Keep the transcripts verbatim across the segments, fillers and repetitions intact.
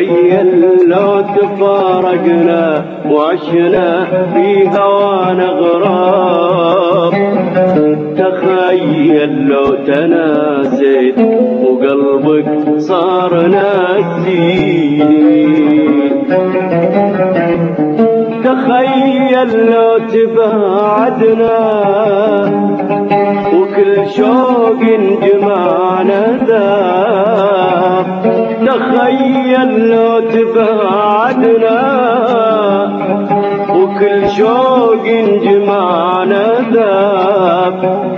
تخيل لو تفارقنا وعشنا في هوانا غراب، تخيل لو تناسيت وقلبك صار ناسيني، تخيل لو تباعدنا وكل شوق جمعنا ذاب، تخيل لو تباعدنا وكل شوق جمعنا ذاب،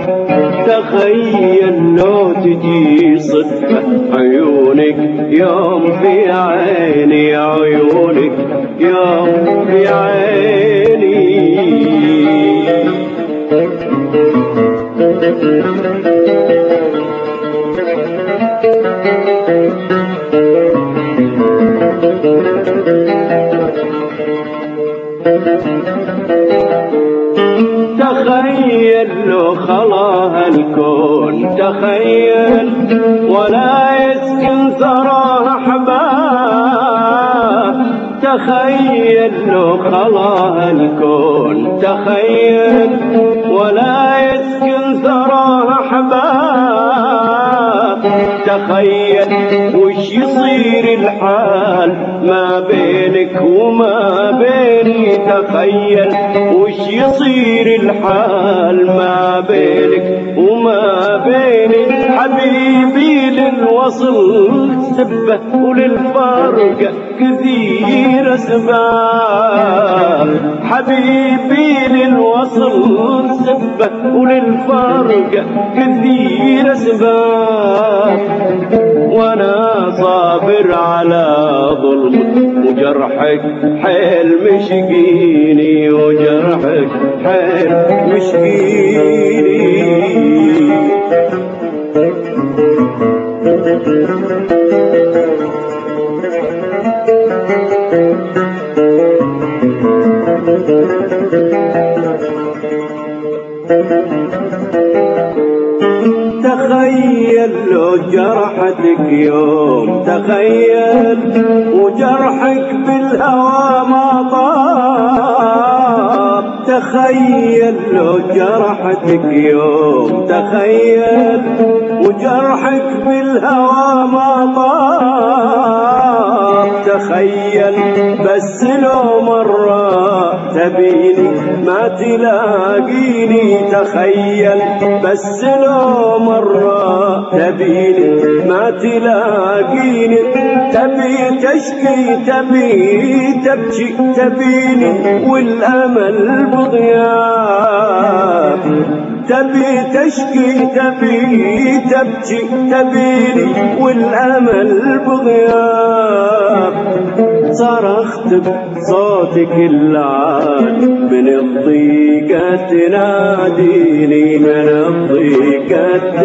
تخيل لو تجي صدفة عيونك يوم في عيني، عيونك يوم في عيني. تخيل لو خلاها الكون، تخيل ولا يسكن ثراها احباب، تخيل لو خلاها الكون، تخيل ولا يسكن ثراها احباب، تخيل وش يصير الحال ما بينك وما بيني، تخيل وش يصير الحال ما بينك وما بيني. حبيبي للوصل سبة وللفرق كثير اسباب، حبيبي للوصل سبة وللفرق كثير اسباب، وانا صابر على ظلمك وجرحك حيل مشقيني، وجرحك حيل مشقيني. تخيل لو جرحتك يوم، تخيل وجرحك بالهوى ما طاب، تخيل لو جرحتك يوم، تخيل وجرحك بالهوى ما طاب، تخيل بس لو مرة تبيني ما تلاقيني، تخيل بس لو مرة تبيني ما تلاقيني، تبي تشكي تبي تبكي تبيني والأمل بغياب، تبي تشكي تبي تبكي تبيني والأمل بغياب، صرخت بصوتك اللعان من الضيقة تناديني، من الضيقة